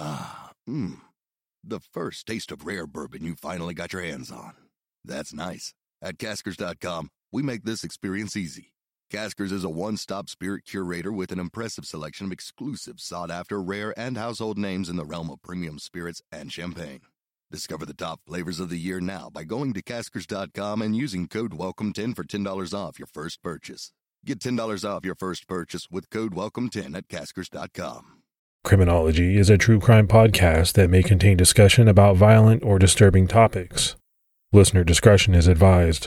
Ah, the first taste of rare bourbon you finally got your hands on. That's nice. At Caskers.com, we make this experience easy. Caskers is a one-stop spirit curator with an impressive selection of exclusive, sought-after, rare, and household names in the realm of premium spirits and champagne. Discover the top flavors of the year now by going to Caskers.com and using code WELCOME10 for $10 off your first purchase. Get $10 off your first purchase with code WELCOME10 at Caskers.com. Criminology is a true crime podcast that may contain discussion about violent or disturbing topics. Listener discretion is advised.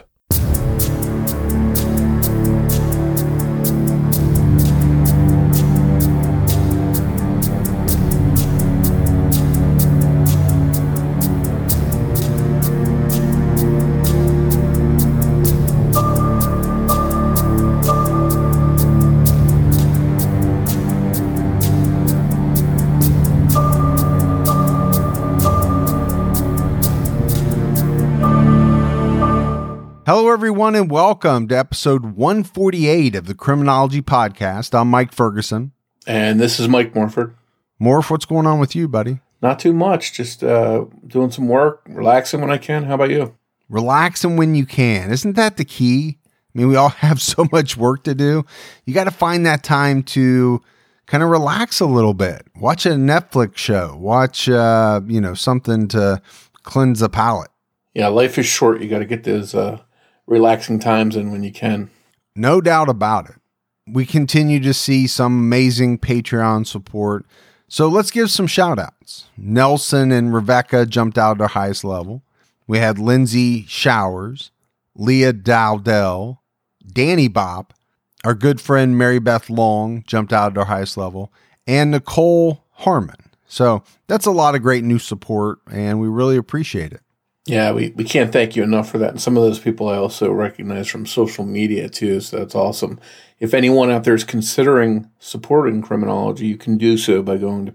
Hello, everyone, and welcome to episode 148 of the Criminology Podcast. I'm Mike Ferguson. And this is Mike Morford. Morph, what's going on with you, buddy? Not too much. Just doing some work, relaxing when I can. How about you? Relaxing when you can. Isn't that the key? I mean, we all have so much work to do. You got to find that time to kind of relax a little bit. Watch a Netflix show. Watch, something to cleanse the palate. Yeah, life is short. You got to get those relaxing times in when you can. No doubt about it. We continue to see some amazing Patreon support. So let's give some shout outs. Nelson and Rebecca jumped out at their highest level. We had Lindsay Showers, Leah Dowdell, Danny Bob, our good friend Mary Beth Long jumped out at their highest level, and Nicole Harmon. So that's a lot of great new support, and we really appreciate it. Yeah, we can't thank you enough for that. And some of those people I also recognize from social media too, so that's awesome. If anyone out there is considering supporting Criminology, you can do so by going to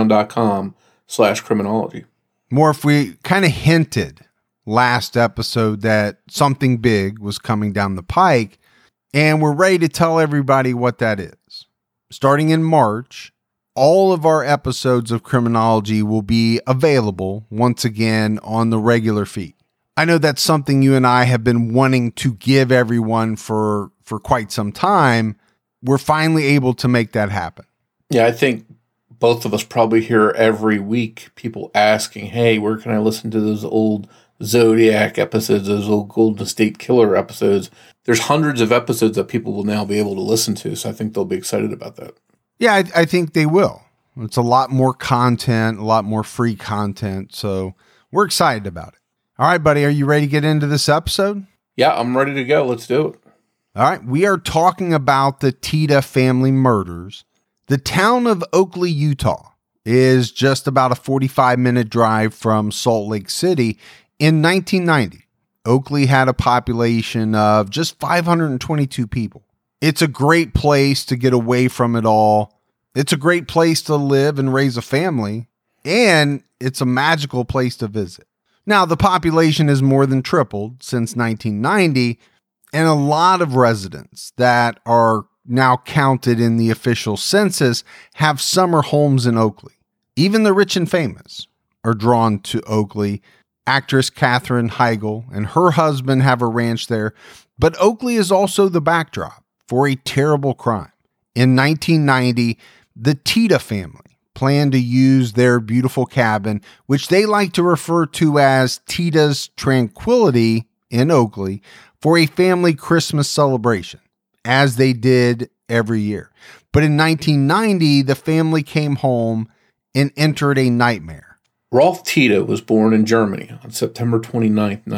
patreon.com/criminology. Morph, we kind of hinted last episode that something big was coming down the pike, and we're ready to tell everybody what that is. Starting in March, all of our episodes of Criminology will be available once again on the regular feed. I know that's something you and I have been wanting to give everyone for quite some time. We're finally able to make that happen. Yeah, I think both of us probably hear every week people asking, hey, where can I listen to those old Zodiac episodes, those old Golden State Killer episodes? There's hundreds of episodes that people will now be able to listen to, so I think they'll be excited about that. Yeah, I think they will. It's a lot more content, a lot more free content. So we're excited about it. All right, buddy. Are you ready to get into this episode? Yeah, I'm ready to go. Let's do it. All right. We are talking about the Tita family murders. The town of Oakley, Utah is just about a 45-minute drive from Salt Lake City. In 1990, Oakley had a population of just 522 people. It's a great place to get away from it all. It's a great place to live and raise a family, and it's a magical place to visit. Now, the population has more than tripled since 1990, and a lot of residents that are now counted in the official census have summer homes in Oakley. Even the rich and famous are drawn to Oakley. Actress Katherine Heigl and her husband have a ranch there, but Oakley is also the backdrop for a terrible crime. In 1990, the Tita family planned to use their beautiful cabin, which they like to refer to as Tita's Tranquility in Oakley, for a family Christmas celebration, as they did every year. But in 1990, the family came home and entered a nightmare. Rolf Tita was born in Germany on September 29,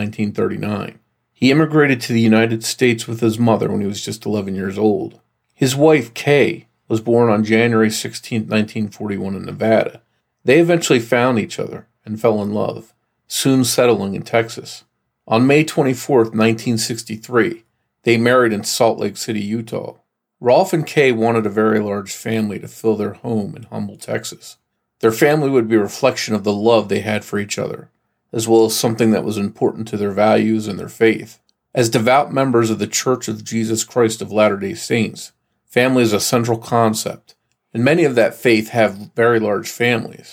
1939. He immigrated to the United States with his mother when he was just 11 years old. His wife, Kay, was born on January 16, 1941 in Nevada. They eventually found each other and fell in love, soon settling in Texas. On May 24, 1963, they married in Salt Lake City, Utah. Rolf and Kay wanted a very large family to fill their home in Humble, Texas. Their family would be a reflection of the love they had for each other, as well as something that was important to their values and their faith. As devout members of the Church of Jesus Christ of Latter-day Saints, family is a central concept, and many of that faith have very large families.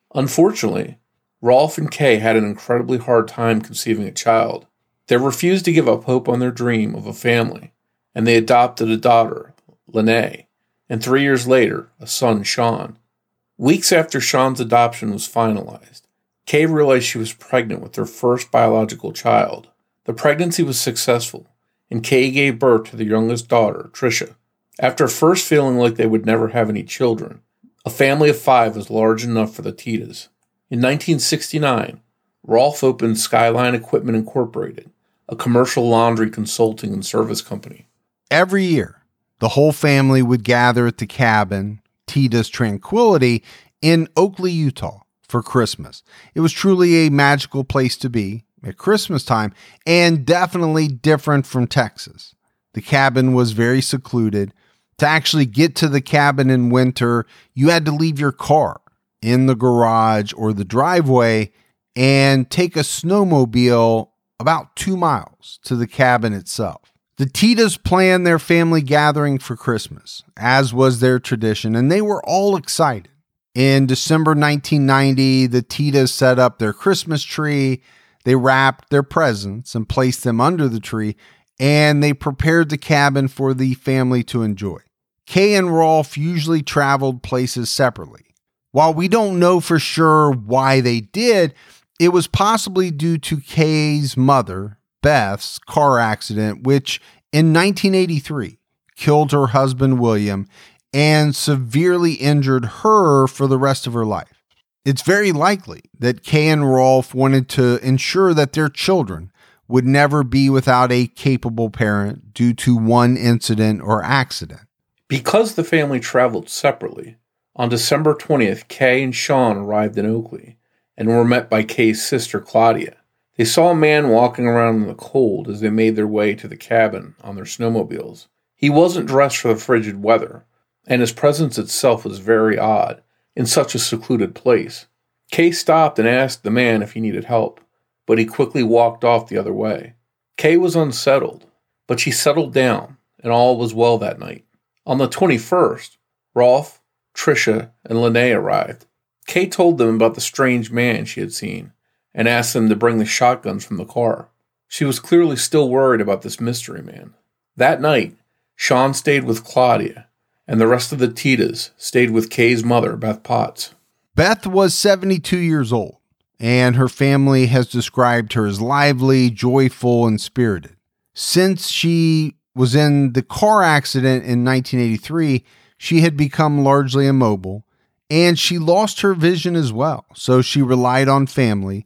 Unfortunately, Rolf and Kay had an incredibly hard time conceiving a child. They refused to give up hope on their dream of a family, and they adopted a daughter, Lene, and 3 years later, a son, Sean. Weeks after Sean's adoption was finalized, Kay realized she was pregnant with her first biological child. The pregnancy was successful, and Kay gave birth to their youngest daughter, Tricia. After first feeling like they would never have any children, a family of 5 was large enough for the Titas. In 1969, Rolf opened Skyline Equipment Incorporated, a commercial laundry consulting and service company. Every year, the whole family would gather at the cabin, Tita's Tranquility, in Oakley, Utah, for Christmas. It was truly a magical place to be at Christmas time, and definitely different from Texas. The cabin was very secluded. To actually get to the cabin in winter, you had to leave your car in the garage or the driveway and take a snowmobile about 2 miles to the cabin itself. The Titas planned their family gathering for Christmas, as was their tradition, and they were all excited. In December 1990, the Titas set up their Christmas tree, they wrapped their presents and placed them under the tree, and they prepared the cabin for the family to enjoy. Kay and Rolf usually traveled places separately. While we don't know for sure why they did, it was possibly due to Kay's mother, Beth's car accident, which in 1983 killed her husband, William, and severely injured her for the rest of her life. It's very likely that Kay and Rolf wanted to ensure that their children would never be without a capable parent due to one incident or accident. Because the family traveled separately, on December 20th, Kay and Sean arrived in Oakley and were met by Kay's sister, Claudia. They saw a man walking around in the cold as they made their way to the cabin on their snowmobiles. He wasn't dressed for the frigid weather, and his presence itself was very odd in such a secluded place. Kay stopped and asked the man if he needed help, but he quickly walked off the other way. Kay was unsettled, but she settled down, and all was well that night. On the 21st, Rolf, Tricia, and Lene arrived. Kay told them about the strange man she had seen and asked them to bring the shotguns from the car. She was clearly still worried about this mystery man. That night, Sean stayed with Claudia, and the rest of the Titas stayed with Kay's mother, Beth Potts. Beth was 72 years old, and her family has described her as lively, joyful, and spirited. Since she was in the car accident in 1983, she had become largely immobile, and she lost her vision as well. So she relied on family,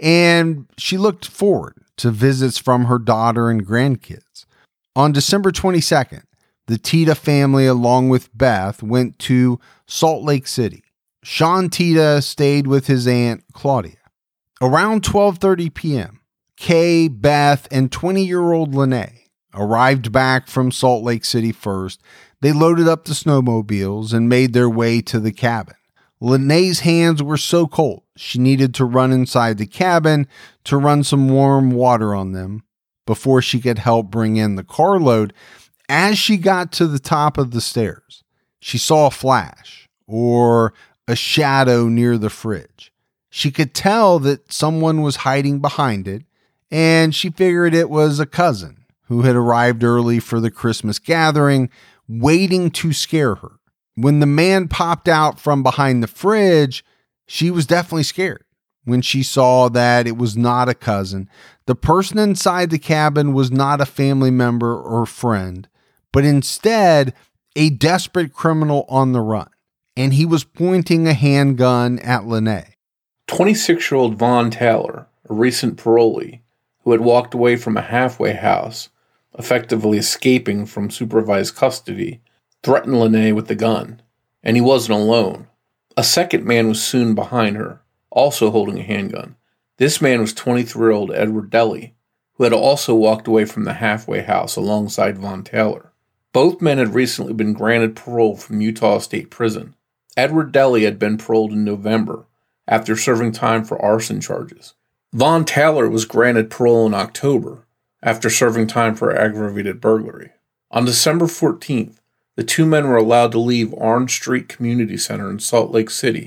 and she looked forward to visits from her daughter and grandkids. On December 22nd, the Tita family, along with Beth, went to Salt Lake City. Sean Tita stayed with his aunt, Claudia. Around 12:30 p.m., Kay, Beth, and 20-year-old Lene arrived back from Salt Lake City first. They loaded up the snowmobiles and made their way to the cabin. Lene's hands were so cold, she needed to run inside the cabin to run some warm water on them before she could help bring in the carload. As she got to the top of the stairs, she saw a flash or a shadow near the fridge. She could tell that someone was hiding behind it, and she figured it was a cousin who had arrived early for the Christmas gathering, waiting to scare her. When the man popped out from behind the fridge, she was definitely scared when she saw that it was not a cousin. The person inside the cabin was not a family member or friend, but instead a desperate criminal on the run, and he was pointing a handgun at Lene. 26-year-old Vaughn Taylor, a recent parolee, who had walked away from a halfway house, effectively escaping from supervised custody, threatened Lene with the gun, and he wasn't alone. A second man was soon behind her, also holding a handgun. This man was 23-year-old Edward Deli, who had also walked away from the halfway house alongside Vaughn Taylor. Both men had recently been granted parole from Utah State Prison. Edward Deli had been paroled in November after serving time for arson charges. Vaughn Taylor was granted parole in October after serving time for aggravated burglary. On December 14th, the two men were allowed to leave Orange Street Community Center in Salt Lake City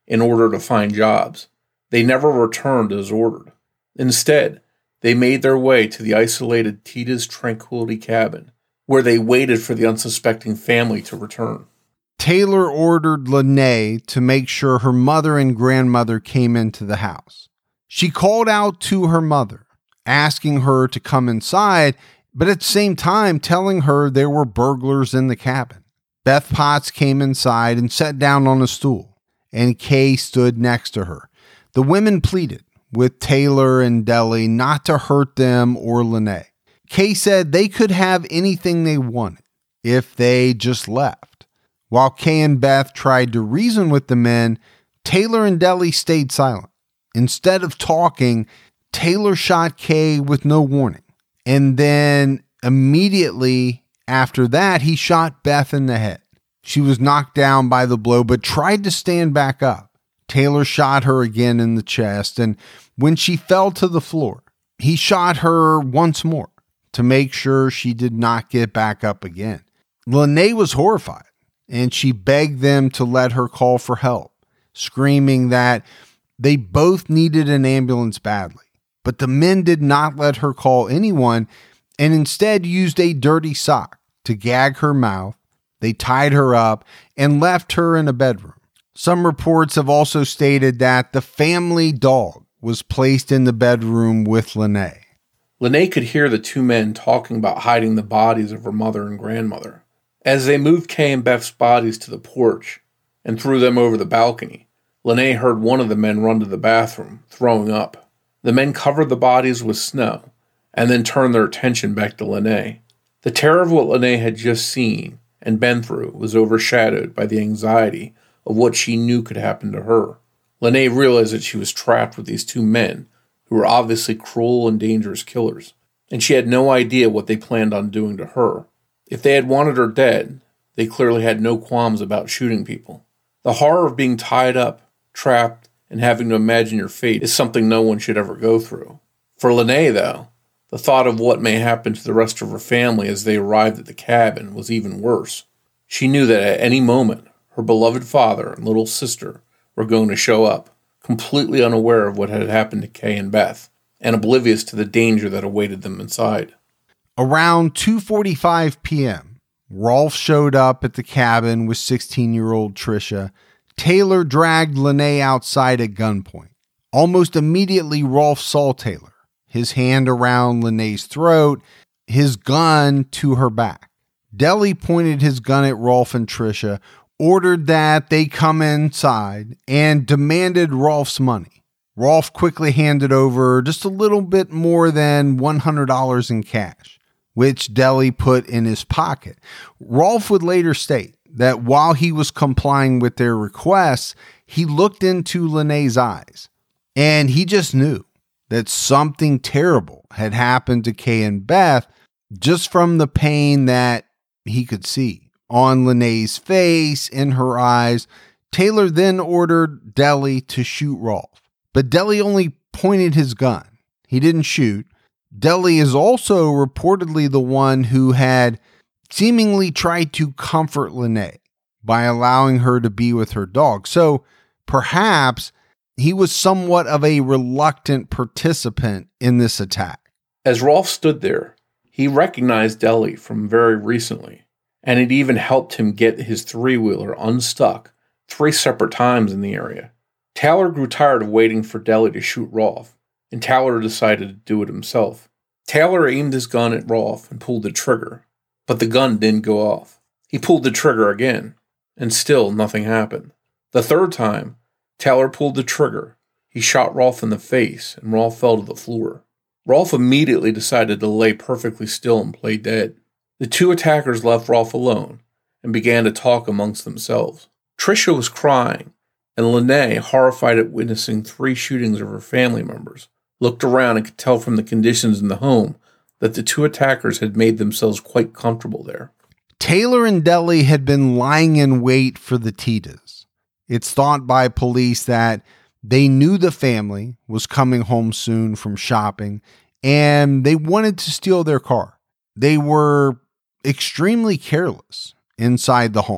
in order to find jobs. They never returned as ordered. Instead, they made their way to the isolated Tita's Tranquility Cabin, where they waited for the unsuspecting family to return. Taylor ordered Lene to make sure her mother and grandmother came into the house. She called out to her mother, asking her to come inside, but at the same time telling her there were burglars in the cabin. Beth Potts came inside and sat down on a stool, and Kay stood next to her. The women pleaded with Taylor and Deli not to hurt them or Lene. Kay said they could have anything they wanted if they just left. While Kay and Beth tried to reason with the men, Taylor and Deli stayed silent. Instead of talking, Taylor shot Kay with no warning. And then immediately after that, he shot Beth in the head. She was knocked down by the blow, but tried to stand back up. Taylor shot her again in the chest, and when she fell to the floor, he shot her once more to make sure she did not get back up again. Lene was horrified, and she begged them to let her call for help, screaming that they both needed an ambulance badly. But the men did not let her call anyone, and instead used a dirty sock to gag her mouth. They tied her up and left her in a bedroom. Some reports have also stated that the family dog was placed in the bedroom with Lene. Lene could hear the two men talking about hiding the bodies of her mother and grandmother. As they moved Kay and Beth's bodies to the porch and threw them over the balcony, Lene heard one of the men run to the bathroom, throwing up. The men covered the bodies with snow and then turned their attention back to Lene. The terror of what Lene had just seen and been through was overshadowed by the anxiety of what she knew could happen to her. Lene realized that she was trapped with these two men who were obviously cruel and dangerous killers, and she had no idea what they planned on doing to her. If they had wanted her dead, they clearly had no qualms about shooting people. The horror of being tied up, trapped, and having to imagine your fate is something no one should ever go through. For Lene, though, the thought of what may happen to the rest of her family as they arrived at the cabin was even worse. She knew that at any moment, her beloved father and little sister were going to show up, completely unaware of what had happened to Kay and Beth, and oblivious to the danger that awaited them inside. Around 2:45 p.m., Rolf showed up at the cabin with 16-year-old Tricia. Taylor dragged Lene outside at gunpoint. Almost immediately, Rolf saw Taylor, his hand around Lene's throat, his gun to her back. Deli pointed his gun at Rolf and Tricia, ordered that they come inside, and demanded Rolf's money. Rolf quickly handed over just a little bit more than $100 in cash, which Deli put in his pocket. Rolf would later state that while he was complying with their requests, he looked into Lene's eyes, and he just knew that something terrible had happened to Kay and Beth just from the pain that he could see on Lene's face, in her eyes. Taylor then ordered Deli to shoot Rolf, but Deli only pointed his gun. He didn't shoot. Deli is also reportedly the one who had seemingly tried to comfort Lene by allowing her to be with her dog. So perhaps he was somewhat of a reluctant participant in this attack. As Rolf stood there, he recognized Deli from very recently, and it even helped him get his three-wheeler unstuck 3 separate times in the area. Taylor grew tired of waiting for Deli to shoot Rolf, and Taylor decided to do it himself. Taylor aimed his gun at Rolf and pulled the trigger, but the gun didn't go off. He pulled the trigger again, and still nothing happened. The third time, Taylor pulled the trigger. He shot Rolf in the face, and Rolf fell to the floor. Rolf immediately decided to lay perfectly still and play dead. The two attackers left Rolf alone and began to talk amongst themselves. Tricia was crying, and Lene, horrified at witnessing 3 shootings of her family members, looked around and could tell from the conditions in the home that the two attackers had made themselves quite comfortable there. Taylor and Deli had been lying in wait for the Titas. It's thought by police that they knew the family was coming home soon from shopping, and they wanted to steal their car. They were extremely careless inside the home.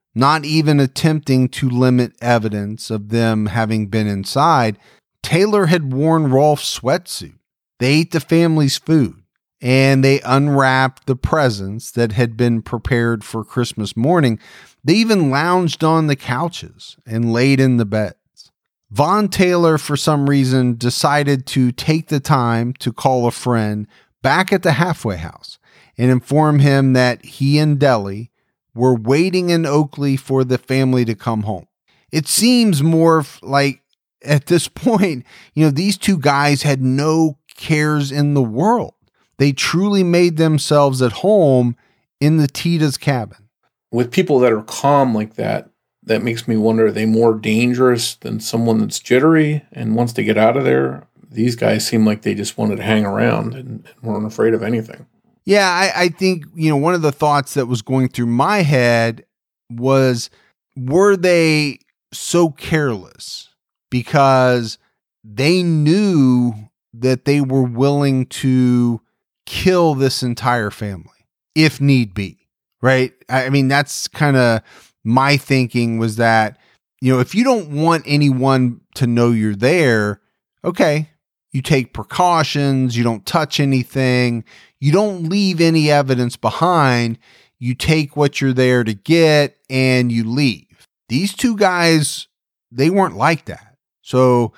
not even attempting to limit evidence of them having been inside. Taylor had worn Rolf's sweatsuit. They ate the family's food, and they unwrapped the presents that had been prepared for Christmas morning. They even lounged on the couches and laid in the beds. Vaughn Taylor, for some reason, decided to take the time to call a friend back at the halfway house and inform him that he and Deli were waiting in Oakley for the family to come home. It seems more like at this point, these two guys had no cares in the world. They truly made themselves at home in the Tita's cabin. With people that are calm like that, that makes me wonder, are they more dangerous than someone that's jittery and wants to get out of there? These guys seem like they just wanted to hang around and weren't afraid of anything. Yeah, I think, one of the thoughts that was going through my head was, were they so careless because they knew that they were willing to kill this entire family if need be, right? I mean, that's kind of my thinking, was that, if you don't want anyone to know you're there, okay, you take precautions, you don't touch anything, you don't leave any evidence behind, you take what you're there to get and you leave. These two guys, they weren't like that. So,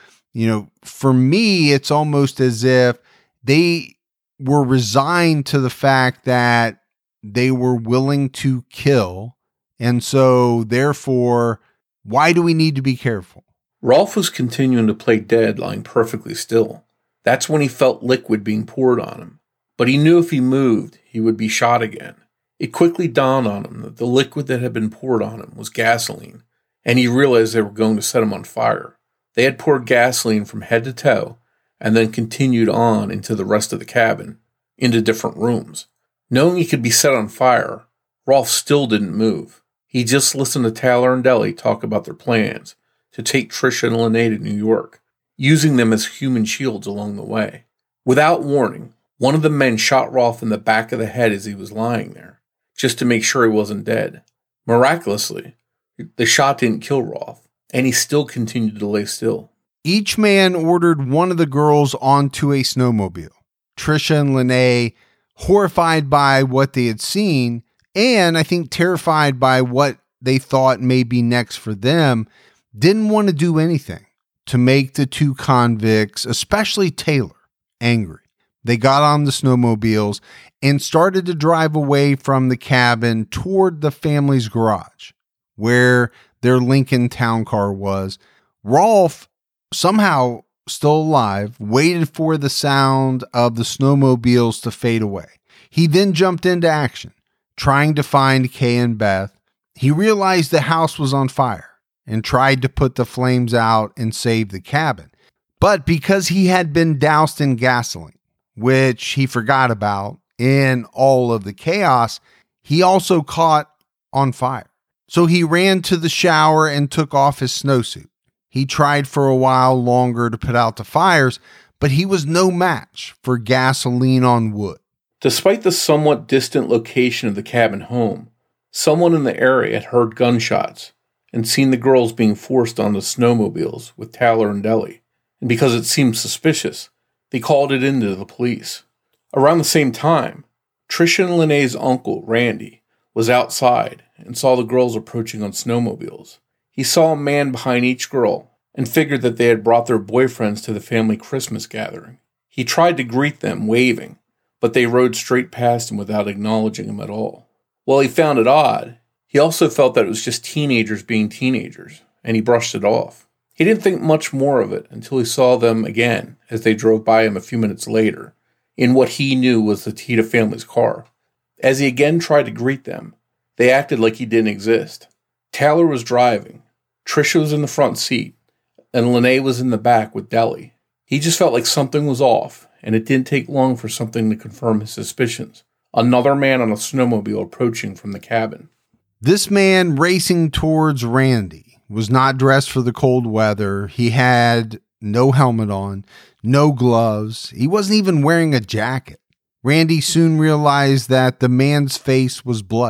for me, it's almost as if they were resigned to the fact that they were willing to kill. And so, therefore, why do we need to be careful? Rolf was continuing to play dead, lying perfectly still. That's when he felt liquid being poured on him. But he knew if he moved, he would be shot again. It quickly dawned on him that the liquid that had been poured on him was gasoline, and he realized they were going to set him on fire. They had poured gasoline from head to toe, and then continued on into the rest of the cabin, into different rooms. Knowing he could be set on fire, Rolf still didn't move. He just listened to Taylor and Deli talk about their plans to take Trisha and Lene to New York, using them as human shields along the way. Without warning, one of the men shot Rolf in the back of the head as he was lying there, just to make sure he wasn't dead. Miraculously, the shot didn't kill Rolf, and he still continued to lay still. Each man ordered one of the girls onto a snowmobile. Trisha and Lene, horrified by what they had seen, and I think terrified by what they thought may be next for them, didn't want to do anything to make the two convicts, especially Taylor, angry. They got on the snowmobiles and started to drive away from the cabin toward the family's garage, where their Lincoln town car was. Rolf, somehow still alive, waited for the sound of the snowmobiles to fade away. He then jumped into action, trying to find Kay and Beth. He realized the house was on fire and tried to put the flames out and save the cabin. But because he had been doused in gasoline, which he forgot about in all of the chaos, he also caught on fire. So he ran to the shower and took off his snowsuit. He tried for a while longer to put out the fires, but he was no match for gasoline on wood. Despite the somewhat distant location of the cabin home, someone in the area had heard gunshots and seen the girls being forced onto snowmobiles with Taylor and Deli. And because it seemed suspicious, they called it in to the police. Around the same time, Trisha and Lene's uncle, Randy, was outside and saw the girls approaching on snowmobiles. He saw a man behind each girl and figured that they had brought their boyfriends to the family Christmas gathering. He tried to greet them, waving, but they rode straight past him without acknowledging him at all. While he found it odd, he also felt that it was just teenagers being teenagers, and he brushed it off. He didn't think much more of it until he saw them again as they drove by him a few minutes later, in what he knew was the Tita family's car. As he again tried to greet them, they acted like he didn't exist. Taylor was driving, Trisha was in the front seat, and Lene was in the back with Deli. He just felt like something was off, and it didn't take long for something to confirm his suspicions. Another man on a snowmobile approaching from the cabin. This man racing towards Randy was not dressed for the cold weather. He had no helmet on, no gloves. He wasn't even wearing a jacket. Randy soon realized that the man's face was bloody,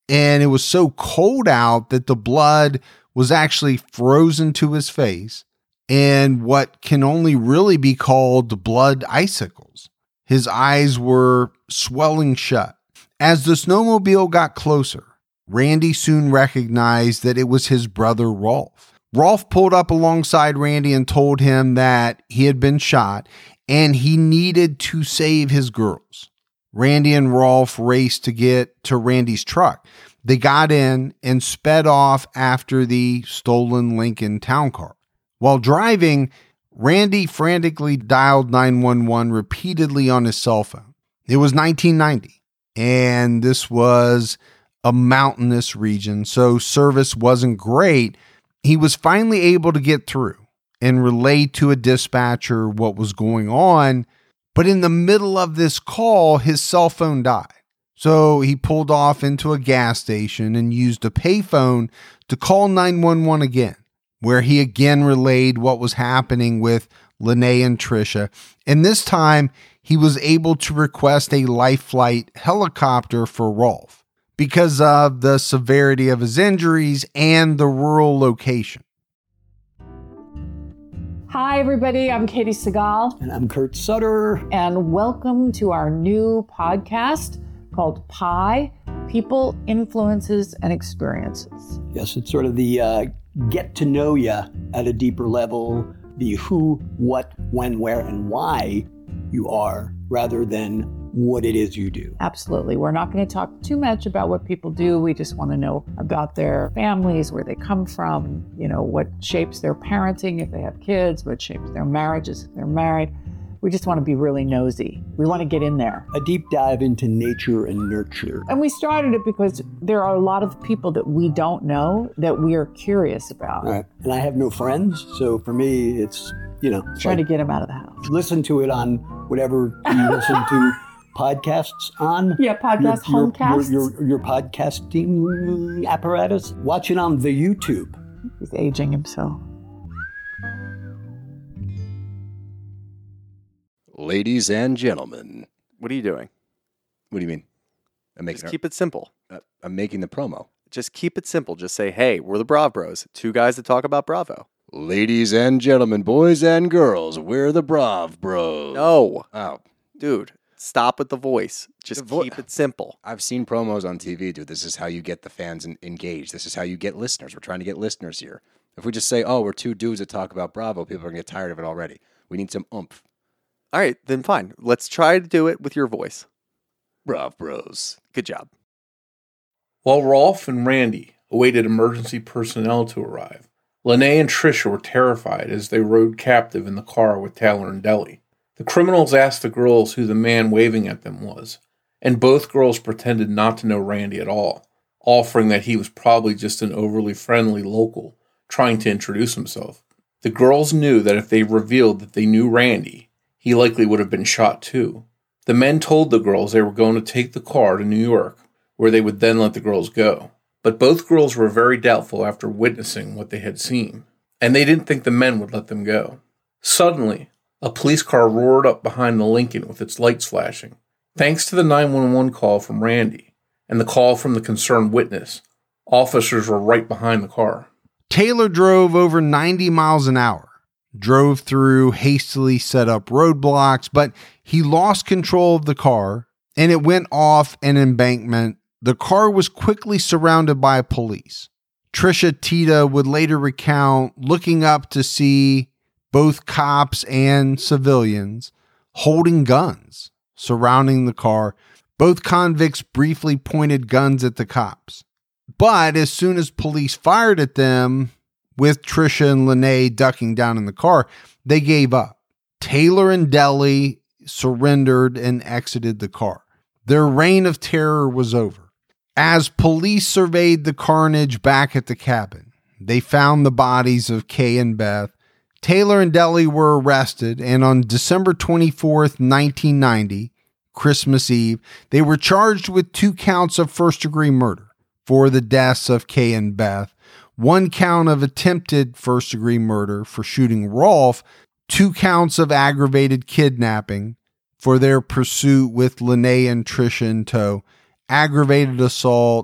And it was so cold out that the blood was actually frozen to his face and what can only really be called blood icicles. His eyes were swelling shut. As the snowmobile got closer, Randy soon recognized that it was his brother Rolf. Rolf pulled up alongside Randy and told him that he had been shot and he needed to save his girls. Randy and Rolf raced to get to Randy's truck. They got in and sped off after the stolen Lincoln Town Car. While driving, Randy frantically dialed 911 repeatedly on his cell phone. It was 1990, and this was a mountainous region, so service wasn't great. He was finally able to get through and relay to a dispatcher what was going on, but in the middle of this call, his cell phone died. So he pulled off into a gas station and used a payphone to call 911 again, where he again relayed what was happening with Lene and Trisha. And this time, he was able to request a life flight helicopter for Rolf because of the severity of his injuries and the rural location. Hi, everybody. I'm Katie Segal. And I'm Kurt Sutter. And welcome to our new podcast called PIE, People, Influences, and Experiences. Yes, it's sort of the get to know you at a deeper level, the who, what, when, where, and why you are, rather than what it is you do. Absolutely. We're not going to talk too much about what people do. We just want to know about their families, where they come from, what shapes their parenting if they have kids, what shapes their marriages if they're married. We just want to be really nosy. We want to get in there. A deep dive into nature and nurture. And we started it because there are a lot of people that we don't know that we are curious about. Right. And I have no friends, so for me, it's, trying to get them out of the house. Listen to it on whatever you listen to podcasts on. Yeah, podcast, homecasts. Your podcasting apparatus. Watch it on the YouTube. He's aging himself. Ladies and gentlemen. What are you doing? What do you mean? Just keep it simple. I'm making the promo. Just keep it simple. Just say, hey, we're the Brav Bros. Two guys that talk about Bravo. Ladies and gentlemen, boys and girls, we're the Brav Bros. No. Oh. Dude, stop with the voice. Just keep it simple. I've seen promos on TV, dude. This is how you get the fans engaged. This is how you get listeners. We're trying to get listeners here. If we just say, oh, we're two dudes that talk about Bravo, people are going to get tired of it already. We need some oomph. All right, then fine. Let's try to do it with your voice. Brav Bros. Good job. While Rolf and Randy awaited emergency personnel to arrive, Lene and Trisha were terrified as they rode captive in the car with Taylor and Deli. The criminals asked the girls who the man waving at them was, and both girls pretended not to know Randy at all, offering that he was probably just an overly friendly local trying to introduce himself. The girls knew that if they revealed that they knew Randy, he likely would have been shot too. The men told the girls they were going to take the car to New York, where they would then let the girls go. But both girls were very doubtful after witnessing what they had seen, and they didn't think the men would let them go. Suddenly, a police car roared up behind the Lincoln with its lights flashing. Thanks to the 911 call from Randy and the call from the concerned witness, officers were right behind the car. Taylor drove over 90 miles an hour. Drove through hastily set up roadblocks, but he lost control of the car and it went off an embankment. The car was quickly surrounded by police. Trisha Tita would later recount looking up to see both cops and civilians holding guns surrounding the car. Both convicts briefly pointed guns at the cops. But as soon as police fired at them, with Trisha and Lene ducking down in the car, they gave up. Taylor and Deli surrendered and exited the car. Their reign of terror was over. As police surveyed the carnage back at the cabin, they found the bodies of Kay and Beth. Taylor and Deli were arrested, and on December 24th, 1990, Christmas Eve, they were charged with 2 counts of first-degree murder for the deaths of Kay and Beth, 1 count of attempted first-degree murder for shooting Rolf, 2 counts of aggravated kidnapping for their pursuit with Lene and Trisha in tow, aggravated assault,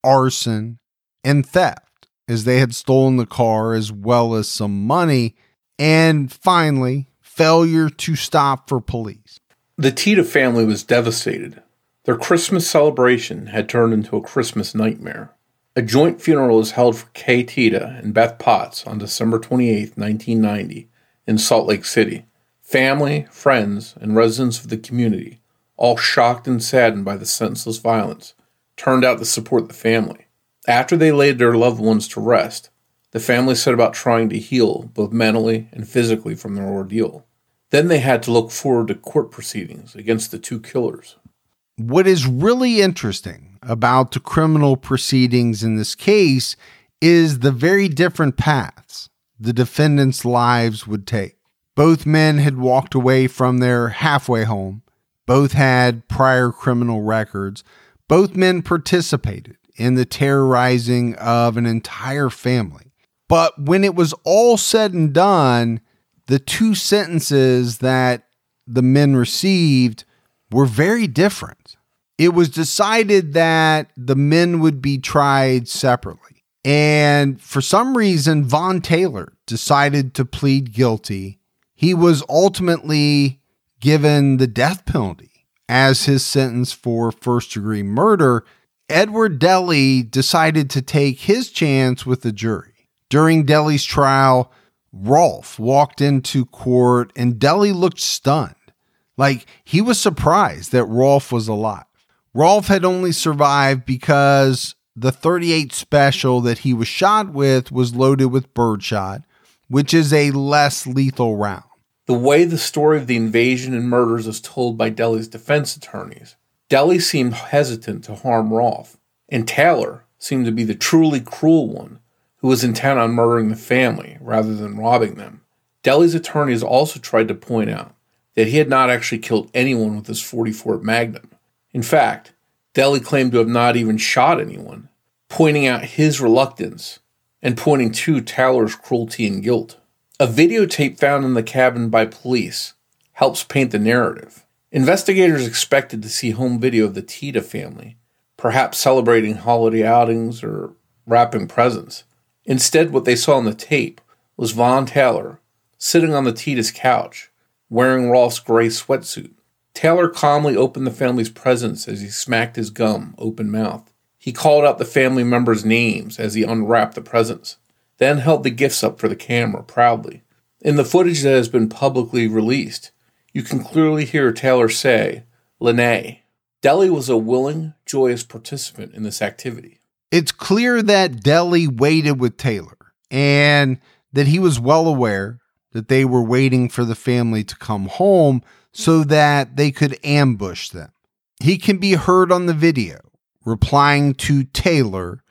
arson, and theft, as they had stolen the car as well as some money, and finally, failure to stop for police. The Tita family was devastated. Their Christmas celebration had turned into a Christmas nightmare. A joint funeral was held for Kay Tita and Beth Potts on December 28, 1990, in Salt Lake City. Family, friends, and residents of the community, all shocked and saddened by the senseless violence, turned out to support the family. After they laid their loved ones to rest, the family set about trying to heal both mentally and physically from their ordeal. Then they had to look forward to court proceedings against the two killers. What is really interesting about the criminal proceedings in this case is the very different paths the defendants' lives would take. Both men had walked away from their halfway home. Both had prior criminal records. Both men participated in the terrorizing of an entire family. But when it was all said and done, the two sentences that the men received were very different. It was decided that the men would be tried separately. And for some reason, Von Taylor decided to plead guilty. He was ultimately given the death penalty as his sentence for first-degree murder. Edward Deli decided to take his chance with the jury. During Deli's trial, Rolfe walked into court and Deli looked stunned. Like he was surprised that Rolfe was alive. Rolfe had only survived because the .38 special that he was shot with was loaded with birdshot, which is a less lethal round. The way the story of the invasion and murders is told by Deli's defense attorneys, Deli seemed hesitant to harm Rolfe, and Taylor seemed to be the truly cruel one who was intent on murdering the family rather than robbing them. Deli's attorneys also tried to point out that he had not actually killed anyone with his .44 Magnum. In fact, Deli claimed to have not even shot anyone, pointing out his reluctance and pointing to Taylor's cruelty and guilt. A videotape found in the cabin by police helps paint the narrative. Investigators expected to see home video of the Tita family, perhaps celebrating holiday outings or wrapping presents. Instead, what they saw on the tape was Von Taylor sitting on the Tita's couch, wearing Rolfe's gray sweatsuit. Taylor calmly opened the family's presents as he smacked his gum open-mouthed. He called out the family members' names as he unwrapped the presents, then held the gifts up for the camera proudly. In the footage that has been publicly released, you can clearly hear Taylor say, "Lene." Deli was a willing, joyous participant in this activity. It's clear that Deli waited with Taylor and that he was well aware that they were waiting for the family to come home so that they could ambush them. He can be heard on the video replying to Taylor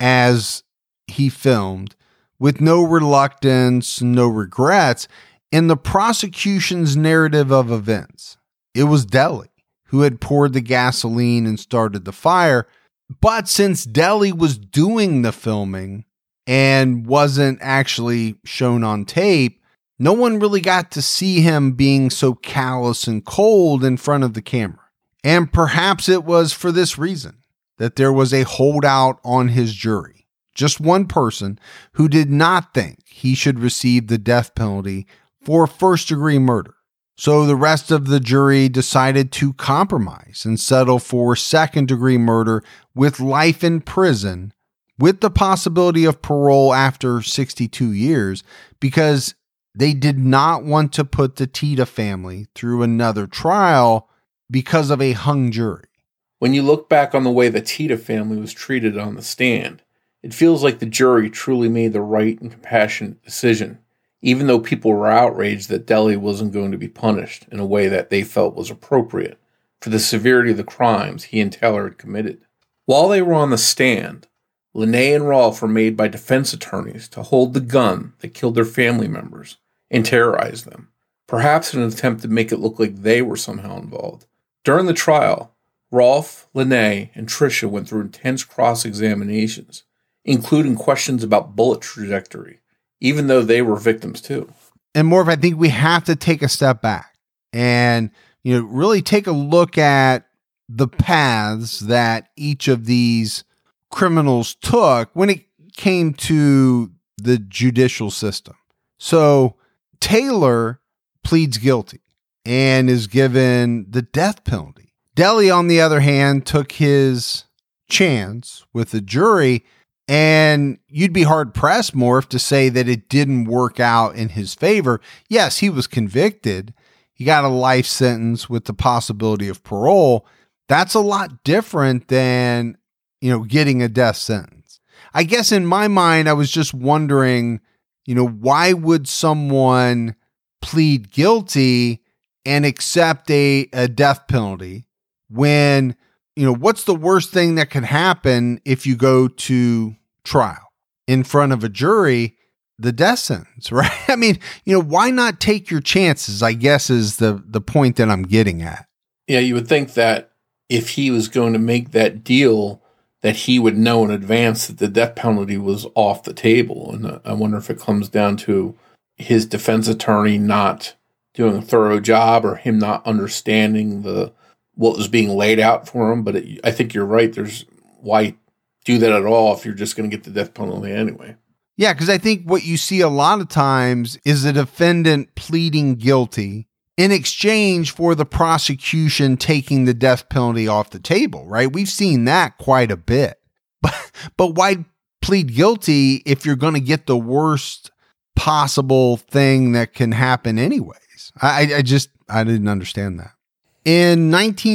as he filmed with no reluctance, no regrets, in the prosecution's narrative of events. It was Deli who had poured the gasoline and started the fire. But since Deli was doing the filming and wasn't actually shown on tape, no one really got to see him being so callous and cold in front of the camera. And perhaps it was for this reason that there was a holdout on his jury. Just one person who did not think he should receive the death penalty for first-degree murder. So the rest of the jury decided to compromise and settle for second-degree murder with life in prison with the possibility of parole after 62 years because they did not want to put the Tita family through another trial because of a hung jury. When you look back on the way the Tita family was treated on the stand, it feels like the jury truly made the right and compassionate decision, even though people were outraged that Deli wasn't going to be punished in a way that they felt was appropriate for the severity of the crimes he and Taylor had committed. While they were on the stand, Lene and Rolfe were made by defense attorneys to hold the gun that killed their family members and terrorize them, perhaps in an attempt to make it look like they were somehow involved. During the trial, Rolfe, Lene, and Tricia went through intense cross-examinations, including questions about bullet trajectory, even though they were victims too. And Morph, I think we have to take a step back and, really take a look at the paths that each of these criminals took when it came to the judicial system. So Taylor pleads guilty and is given the death penalty. Deli, on the other hand, took his chance with the jury, and you'd be hard-pressed, Morph, to say that it didn't work out in his favor. Yes, he was convicted. He got a life sentence with the possibility of parole. That's a lot different than, getting a death sentence. I guess in my mind, I was just wondering, why would someone plead guilty and accept a death penalty when, what's the worst thing that could happen if you go to trial in front of a jury? The death sentence, right? I mean, why not take your chances, I guess, is the point that I'm getting at. Yeah, you would think that if he was going to make that deal, that he would know in advance that the death penalty was off the table. And I wonder if it comes down to his defense attorney not doing a thorough job or him not understanding what was being laid out for him. But I think you're right. Why do that at all if you're just going to get the death penalty anyway? Yeah, because I think what you see a lot of times is a defendant pleading guilty in exchange for the prosecution taking the death penalty off the table, right? We've seen that quite a bit. But why plead guilty if you're going to get the worst possible thing that can happen anyways? I didn't understand that. In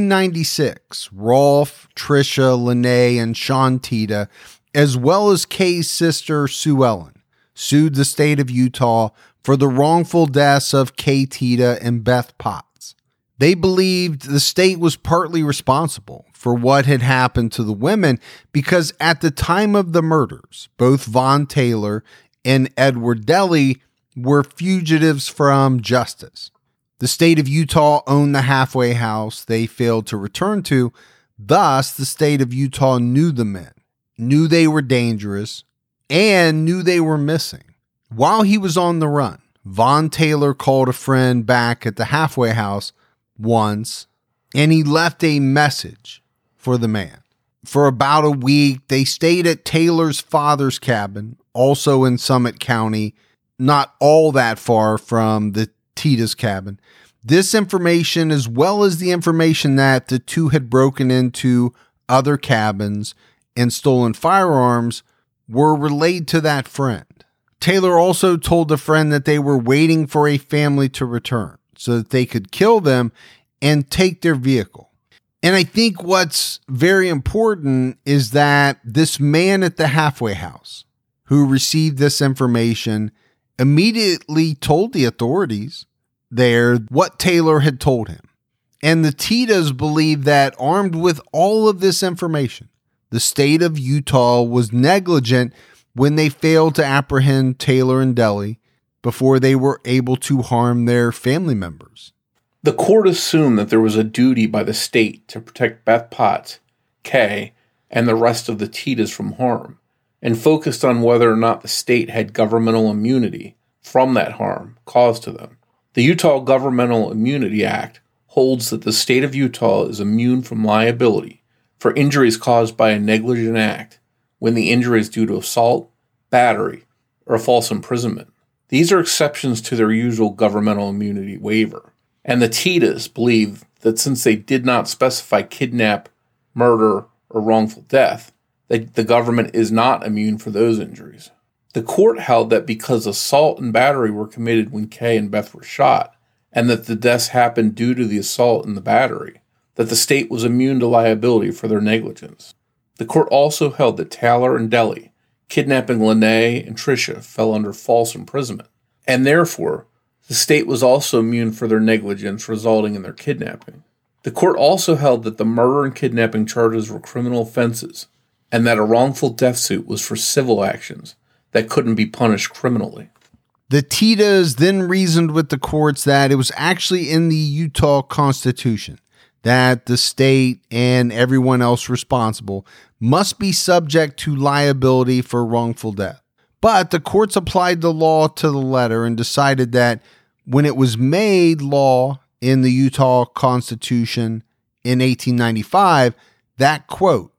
1996, Rolf, Tricia, Lene, and Sean Tita, as well as Kay's sister, Sue Ellen, sued the state of Utah for the wrongful deaths of Kay Tita and Beth Potts. They believed the state was partly responsible for what had happened to the women because at the time of the murders, both Von Taylor and Edward Deli were fugitives from justice. The state of Utah owned the halfway house they failed to return to. Thus, the state of Utah knew the men, knew they were dangerous, and knew they were missing. While he was on the run, Von Taylor called a friend back at the halfway house once, and he left a message for the man. For about a week, they stayed at Taylor's father's cabin, also in Summit County, not all that far from the Tita's cabin. This information, as well as the information that the two had broken into other cabins and stolen firearms, were relayed to that friend. Taylor also told the friend that they were waiting for a family to return so that they could kill them and take their vehicle. And I think what's very important is that this man at the halfway house who received this information immediately told the authorities there what Taylor had told him. And the Titas believed that armed with all of this information, the state of Utah was negligent when they failed to apprehend Taylor and Deli before they were able to harm their family members. The court assumed that there was a duty by the state to protect Beth Potts, Kay, and the rest of the Titas from harm, and focused on whether or not the state had governmental immunity from that harm caused to them. The Utah Governmental Immunity Act holds that the state of Utah is immune from liability for injuries caused by a negligent act when the injury is due to assault, battery, or a false imprisonment. These are exceptions to their usual governmental immunity waiver. And the Titas believe that since they did not specify kidnap, murder, or wrongful death, that the government is not immune for those injuries. The court held that because assault and battery were committed when Kay and Beth were shot, and that the deaths happened due to the assault and the battery, that the state was immune to liability for their negligence. The court also held that Taylor and Deli, kidnapping Lene and Tricia, fell under false imprisonment, and therefore the state was also immune for their negligence resulting in their kidnapping. The court also held that the murder and kidnapping charges were criminal offenses, and that a wrongful death suit was for civil actions that couldn't be punished criminally. The Titas then reasoned with the courts that it was actually in the Utah Constitution that the state and everyone else responsible must be subject to liability for wrongful death. But the courts applied the law to the letter and decided that when it was made law in the Utah Constitution in 1895, that, quote,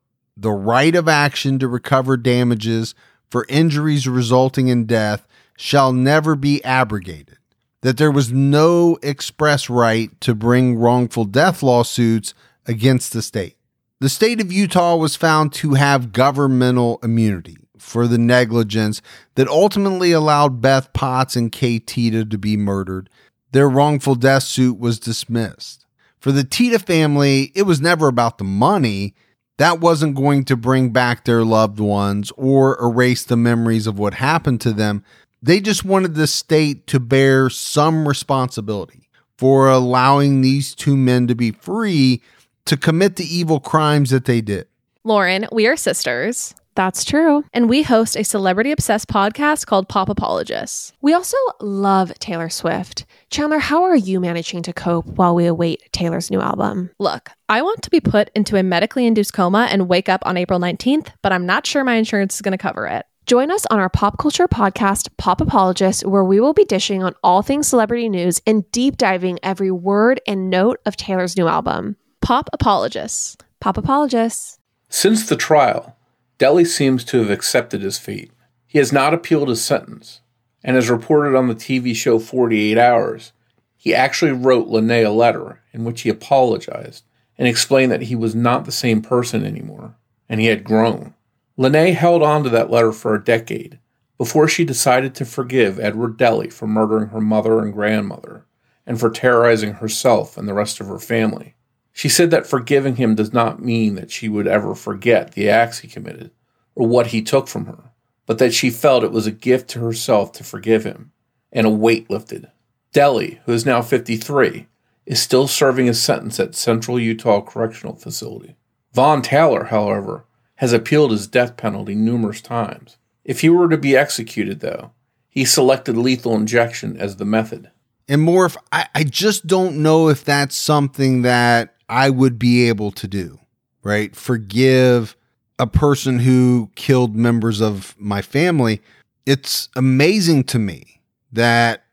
the right of action to recover damages for injuries resulting in death shall never be abrogated, that there was no express right to bring wrongful death lawsuits against the state. The state of Utah was found to have governmental immunity for the negligence that ultimately allowed Beth Potts and Kay Tita to be murdered. Their wrongful death suit was dismissed. For the Tita family, it was never about the money. That wasn't going to bring back their loved ones or erase the memories of what happened to them. They just wanted the state to bear some responsibility for allowing these two men to be free to commit the evil crimes that they did. Lauren, we are sisters. That's true. And we host a celebrity-obsessed podcast called Pop Apologists. We also love Taylor Swift. Chandler, how are you managing to cope while we await Taylor's new album? Look, I want to be put into a medically induced coma and wake up on April 19th, but I'm not sure my insurance is going to cover it. Join us on our pop culture podcast, Pop Apologists, where we will be dishing on all things celebrity news and deep diving every word and note of Taylor's new album. Pop Apologists. Pop Apologists. Since the trial, Deli seems to have accepted his fate. He has not appealed his sentence, and as reported on the TV show 48 Hours, he actually wrote Lene a letter in which he apologized and explained that he was not the same person anymore, and he had grown. Lene held on to that letter for a decade before she decided to forgive Edward Deli for murdering her mother and grandmother and for terrorizing herself and the rest of her family. She said that forgiving him does not mean that she would ever forget the acts he committed or what he took from her, but that she felt it was a gift to herself to forgive him, and a weight lifted. Deli, who is now 53, is still serving his sentence at Central Utah Correctional Facility. Vaughn Taylor, however, has appealed his death penalty numerous times. If he were to be executed, though, he selected lethal injection as the method. And Morph, I just don't know if that's something that I would be able to do, right? Forgive a person who killed members of my family. It's amazing to me that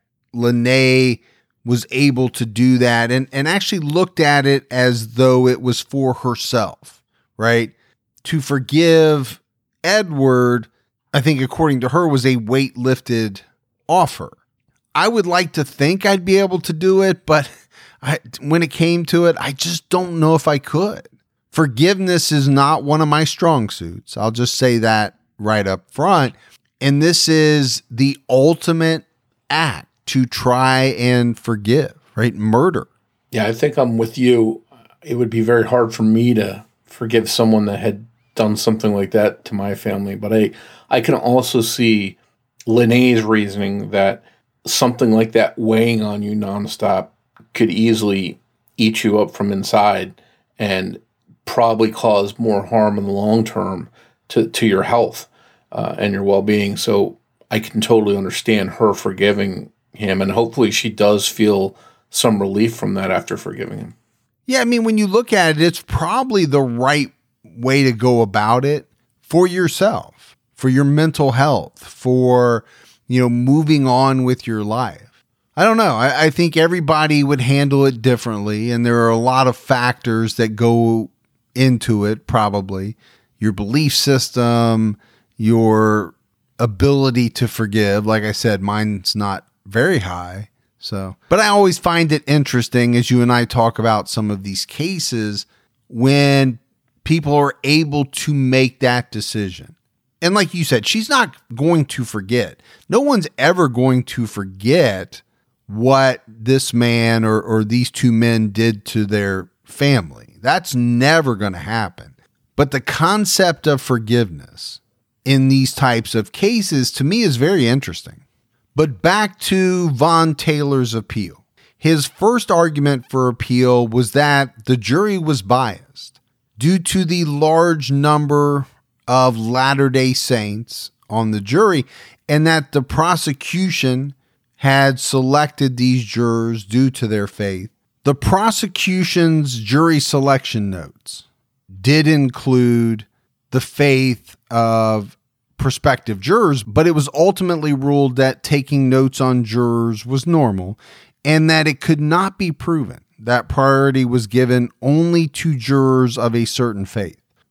Lene was able to do that and actually looked at it as though it was for herself, right? To forgive Edward, I think according to her, was a weight lifted off her. I would like to think I'd be able to do it, but when it came to it, I just don't know if I could. Forgiveness is not one of my strong suits. I'll just say that right up front. And this is the ultimate act to try and forgive, right? Murder. Yeah, I think I'm with you. It would be very hard for me to forgive someone that had done something like that to my family. But I can also see Lene's reasoning that something like that weighing on you nonstop could easily eat you up from inside and probably cause more harm in the long term to your health and your well-being. So I can totally understand her forgiving him, and hopefully she does feel some relief from that after forgiving him. Yeah, I mean, when you look at it, it's probably the right way to go about it for yourself, for your mental health, for, moving on with your life. I don't know. I think everybody would handle it differently, and there are a lot of factors that go into it, probably. Your belief system, your ability to forgive. Like I said, mine's not very high. But I always find it interesting as you and I talk about some of these cases when people are able to make that decision. And like you said, she's not going to forget. No one's ever going to forget what this man or these two men did to their family. That's never going to happen. But the concept of forgiveness in these types of cases, to me, is very interesting. But back to Vaughn Taylor's appeal. His first argument for appeal was that the jury was biased due to the large number of Latter-day Saints on the jury, and that the prosecution had selected these jurors due to their faith. The prosecution's jury selection notes did include the faith of prospective jurors, but it was ultimately ruled that taking notes on jurors was normal and that it could not be proven that priority was given only to jurors of a certain faith.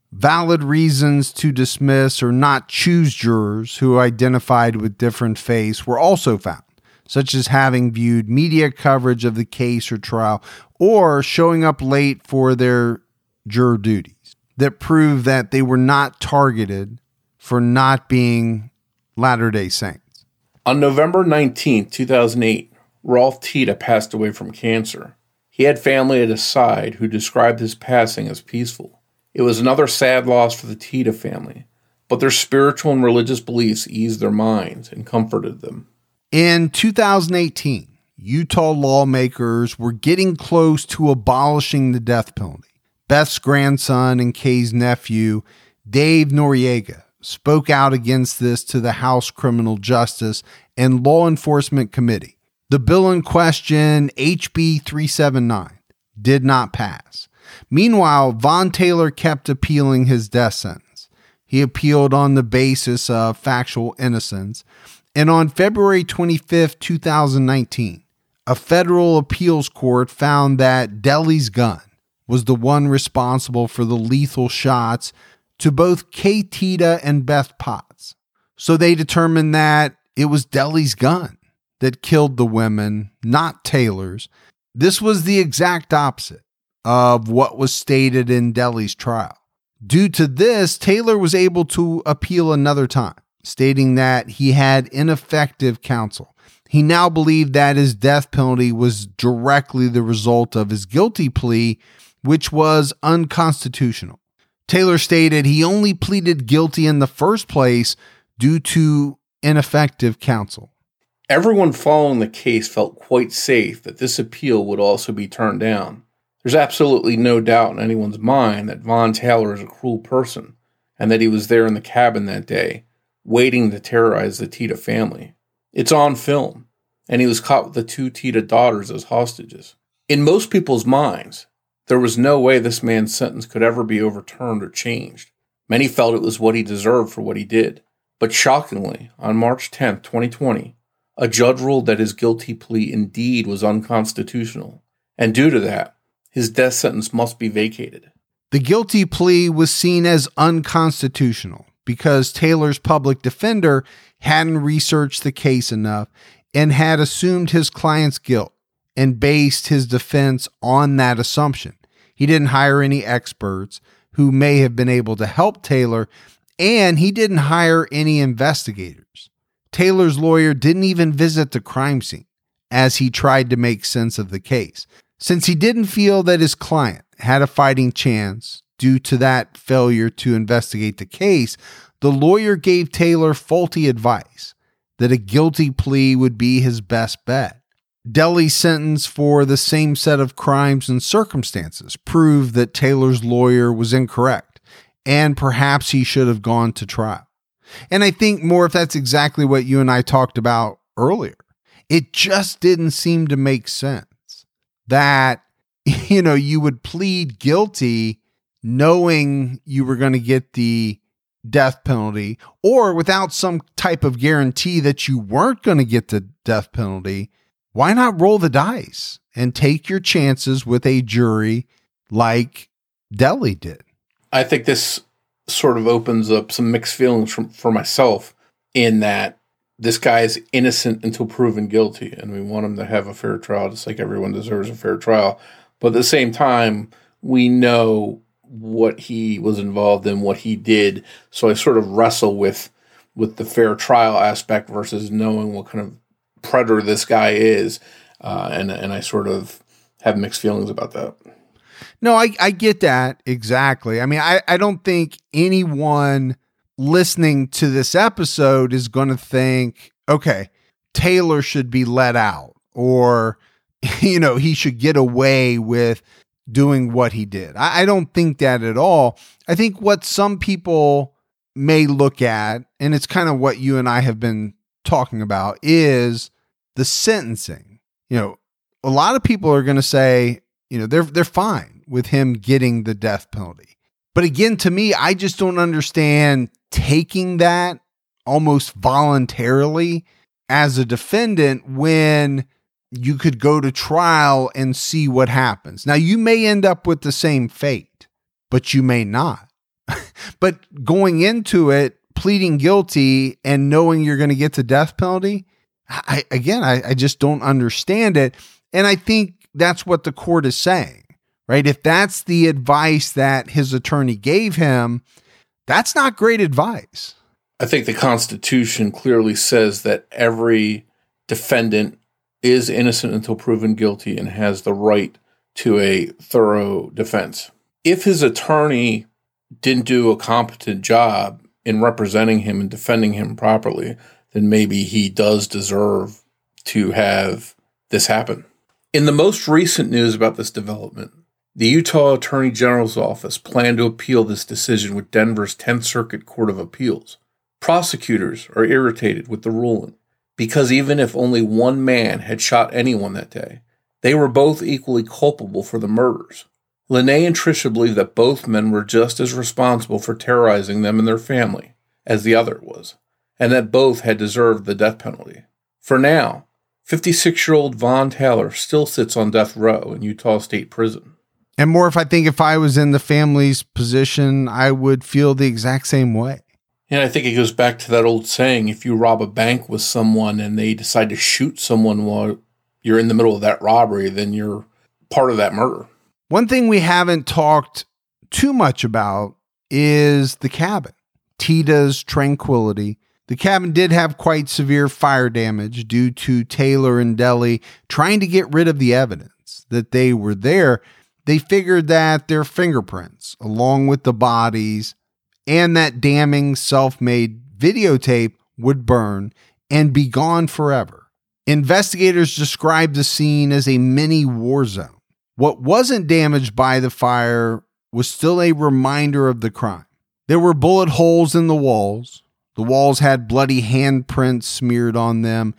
Valid reasons to dismiss or not choose jurors who identified with different faiths were also found, such as having viewed media coverage of the case or trial or showing up late for their juror duties, that prove that they were not targeted for not being Latter-day Saints. On November 19, 2008, Rolf Tita passed away from cancer. He had family at his side who described his passing as peaceful. It was another sad loss for the Tita family, but their spiritual and religious beliefs eased their minds and comforted them. In 2018, Utah lawmakers were getting close to abolishing the death penalty. Beth's grandson and Kay's nephew, Dave Noriega, spoke out against this to the House Criminal Justice and Law Enforcement Committee. The bill in question, HB 379, did not pass. Meanwhile, Von Taylor kept appealing his death sentence. He appealed on the basis of factual innocence. And on February 25, 2019, a federal appeals court found that Deli's gun was the one responsible for the lethal shots to both Kay Tita and Beth Potts. So they determined that it was Deli's gun that killed the women, not Taylor's. This was the exact opposite of what was stated in Deli's trial. Due to this, Taylor was able to appeal another time, stating that he had ineffective counsel. He now believed that his death penalty was directly the result of his guilty plea, which was unconstitutional. Taylor stated he only pleaded guilty in the first place due to ineffective counsel. Everyone following the case felt quite safe that this appeal would also be turned down. There's absolutely no doubt in anyone's mind that Von Taylor is a cruel person and that he was there in the cabin that day, waiting to terrorize the Tita family. It's on film, and he was caught with the two Tita daughters as hostages. In most people's minds, there was no way this man's sentence could ever be overturned or changed. Many felt it was what he deserved for what he did. But shockingly, on March 10, 2020, a judge ruled that his guilty plea indeed was unconstitutional, and due to that, his death sentence must be vacated. The guilty plea was seen as unconstitutional because Taylor's public defender hadn't researched the case enough and had assumed his client's guilt and based his defense on that assumption. He didn't hire any experts who may have been able to help Taylor, and he didn't hire any investigators. Taylor's lawyer didn't even visit the crime scene as he tried to make sense of the case. Since he didn't feel that his client had a fighting chance due to that failure to investigate the case, the lawyer gave Taylor faulty advice that a guilty plea would be his best bet. Deli's sentence for the same set of crimes and circumstances proved that Taylor's lawyer was incorrect, and perhaps he should have gone to trial. And I think, Morph, that's exactly what you and I talked about earlier. It just didn't seem to make sense that, you would plead guilty knowing you were going to get the death penalty, or without some type of guarantee that you weren't going to get the death penalty. Why not roll the dice and take your chances with a jury like Deli did? I think this sort of opens up some mixed feelings for myself, in that this guy is innocent until proven guilty, and we want him to have a fair trial, just like everyone deserves a fair trial. But at the same time, we know what he was involved in, what he did. So I sort of wrestle with the fair trial aspect versus knowing what kind of predator this guy is, and I sort of have mixed feelings about that. No, I get that exactly. I mean, I don't think anyone listening to this episode is going to think, okay, Taylor should be let out, or, he should get away with doing what he did. I don't think that at all. I think what some people may look at, and it's kind of what you and I have been talking about, is the sentencing. A lot of people are going to say, they're fine with him getting the death penalty. But again, to me, I just don't understand taking that almost voluntarily as a defendant when you could go to trial and see what happens. Now, you may end up with the same fate, but you may not. But going into it, pleading guilty and knowing you're going to get the death penalty, I just don't understand it. And I think that's what the court is saying, right? If that's the advice that his attorney gave him, that's not great advice. I think the Constitution clearly says that every defendant is innocent until proven guilty and has the right to a thorough defense. If his attorney didn't do a competent job in representing him and defending him properly, then maybe he does deserve to have this happen. In the most recent news about this development, the Utah Attorney General's office planned to appeal this decision with Denver's 10th Circuit Court of Appeals. Prosecutors are irritated with the ruling because even if only one man had shot anyone that day, they were both equally culpable for the murders. Lene and Tricia believe that both men were just as responsible for terrorizing them and their family as the other was, and that both had deserved the death penalty. For now, 56-year-old Vaughn Taylor still sits on death row in Utah State Prison. And more, I think if I was in the family's position, I would feel the exact same way. And I think it goes back to that old saying, if you rob a bank with someone and they decide to shoot someone while you're in the middle of that robbery, then you're part of that murder. One thing we haven't talked too much about is the cabin, Tita's Tranquility. The cabin did have quite severe fire damage due to Taylor and Deli trying to get rid of the evidence that they were there. They figured that their fingerprints, along with the bodies and that damning self-made videotape, would burn and be gone forever. Investigators described the scene as a mini war zone. What wasn't damaged by the fire was still a reminder of the crime. There were bullet holes in the walls. The walls had bloody handprints smeared on them,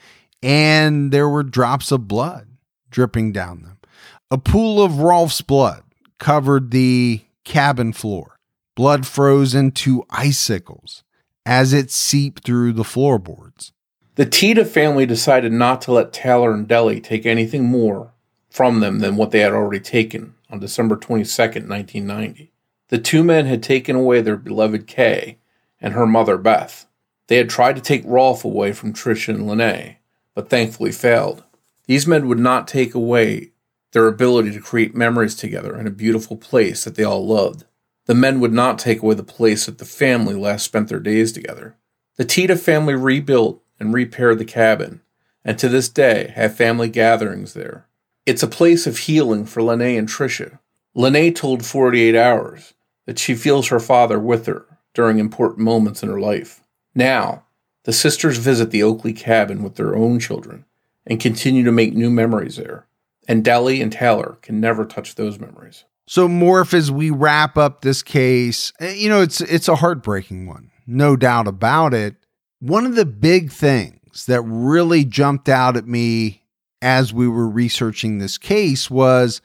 and there were drops of blood dripping down them. A pool of Rolf's blood covered the cabin floor. Blood froze into icicles as it seeped through the floorboards. The Tita family decided not to let Taylor and Deli take anything more from them than what they had already taken on December 22nd, 1990. The two men had taken away their beloved Kay and her mother, Beth. They had tried to take Rolf away from Tricia and Lene, but thankfully failed. These men would not take away their ability to create memories together in a beautiful place that they all loved. The men would not take away the place that the family last spent their days together. The Tita family rebuilt and repaired the cabin, and to this day have family gatherings there. It's a place of healing for Lene and Tricia. Lene told 48 Hours that she feels her father with her during important moments in her life. Now, the sisters visit the Oakley cabin with their own children and continue to make new memories there. And Deli and Taylor can never touch those memories. So, Morph, as we wrap up this case, it's a heartbreaking one, no doubt about it. One of the big things that really jumped out at me as we were researching this case was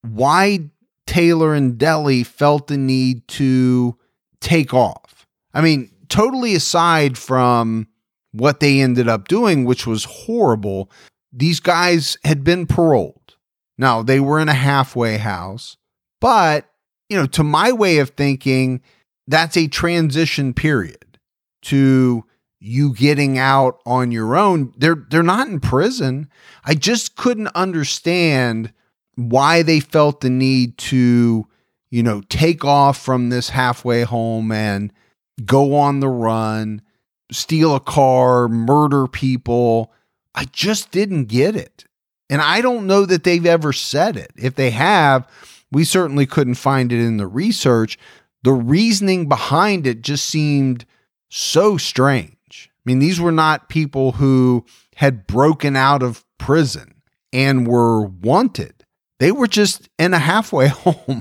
why Taylor and Deli felt the need to take off. I mean, totally aside from what they ended up doing, which was horrible, these guys had been paroled. Now, they were in a halfway house, but, to my way of thinking, that's a transition period to you getting out on your own. They're not in prison. I just couldn't understand why they felt the need to, take off from this halfway home and go on the run, steal a car, murder people. I just didn't get it. And I don't know that they've ever said it. If they have, we certainly couldn't find it in the research. The reasoning behind it just seemed so strange. I mean, these were not people who had broken out of prison and were wanted. They were just in a halfway home.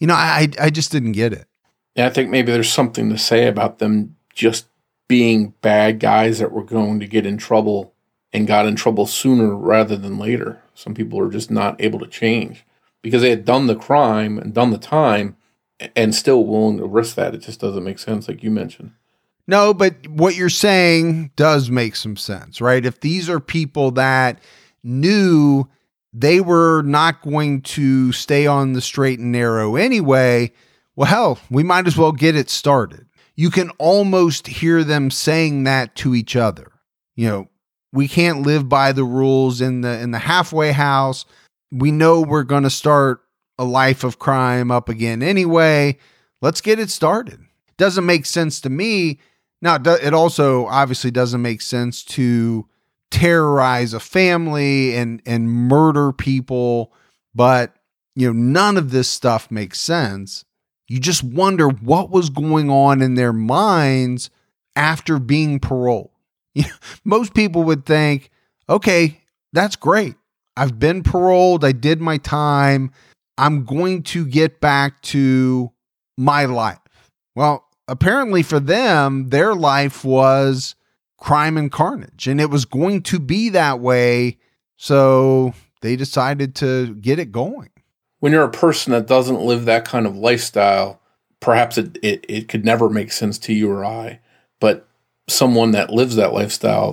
I just didn't get it. Yeah, I think maybe there's something to say about them just being bad guys that were going to get in trouble and got in trouble sooner rather than later. Some people are just not able to change because they had done the crime and done the time and still willing to risk that. It just doesn't make sense, like you mentioned. No, but what you're saying does make some sense, right? If these are people that knew they were not going to stay on the straight and narrow anyway, Well, hell, we might as well get it started. You can almost hear them saying that to each other. We can't live by the rules in the halfway house. We know we're going to start a life of crime up again anyway. Let's get it started. Doesn't make sense to me. Now, it also obviously doesn't make sense to terrorize a family and murder people, but none of this stuff makes sense. You just wonder what was going on in their minds after being paroled. Most people would think, okay, that's great. I've been paroled. I did my time. I'm going to get back to my life. Well, apparently for them, their life was crime and carnage, and it was going to be that way. So they decided to get it going. When you're a person that doesn't live that kind of lifestyle, perhaps it could never make sense to you or I. But someone that lives that lifestyle,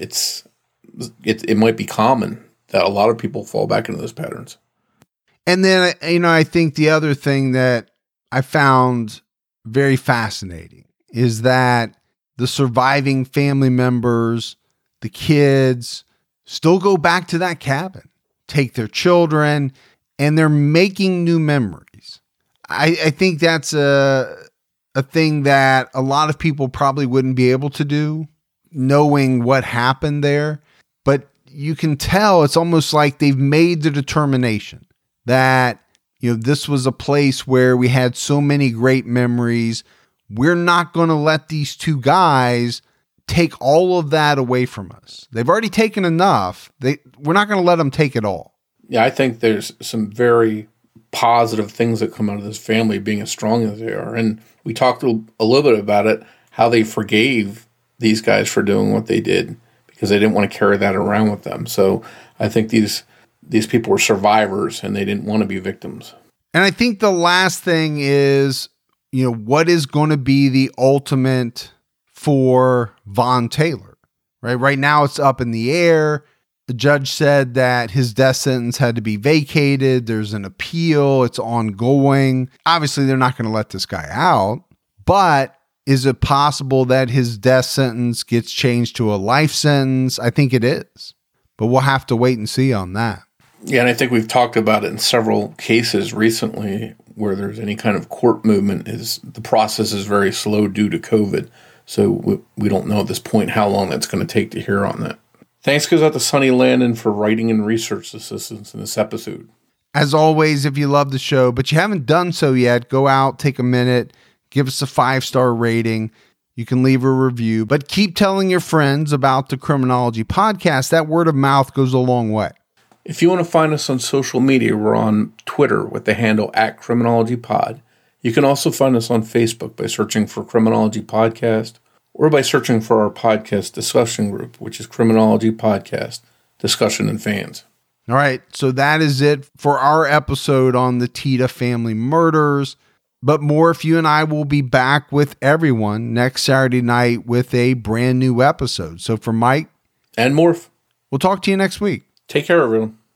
it might be common that a lot of people fall back into those patterns. And then, I think the other thing that I found very fascinating is that the surviving family members, the kids, still go back to that cabin, take their children, and they're making new memories. I think that's a thing that a lot of people probably wouldn't be able to do, knowing what happened there. But you can tell it's almost like they've made the determination that, this was a place where we had so many great memories. We're not going to let these two guys take all of that away from us. They've already taken enough. We're not going to let them take it all. Yeah, I think there's some very positive things that come out of this family being as strong as they are. And we talked a little bit about it, how they forgave these guys for doing what they did because they didn't want to carry that around with them. So I think these people were survivors and they didn't want to be victims. And I think the last thing is, what is going to be the ultimate for Von Taylor, right? Right now it's up in the air. The judge said that his death sentence had to be vacated. There's an appeal. It's ongoing. Obviously, they're not going to let this guy out, but is it possible that his death sentence gets changed to a life sentence? I think it is, but we'll have to wait and see on that. Yeah, and I think we've talked about it in several cases recently where there's any kind of court movement. The process is very slow due to COVID, so we don't know at this point how long that's going to take to hear on that. Thanks goes out to Sonny Landon for writing and research assistance in this episode. As always, if you love the show, but you haven't done so yet, go out, take a minute, give us a 5-star rating. You can leave a review, but keep telling your friends about the Criminology Podcast. That word of mouth goes a long way. If you want to find us on social media, we're on Twitter with the handle @CriminologyPod. You can also find us on Facebook by searching for Criminology Podcast or by searching for our podcast discussion group, which is Criminology Podcast, Discussion and Fans. All right, so that is it for our episode on the Tita family murders. But more if you and I will be back with everyone next Saturday night with a brand new episode. So for Mike and Morph, we'll talk to you next week. Take care, everyone.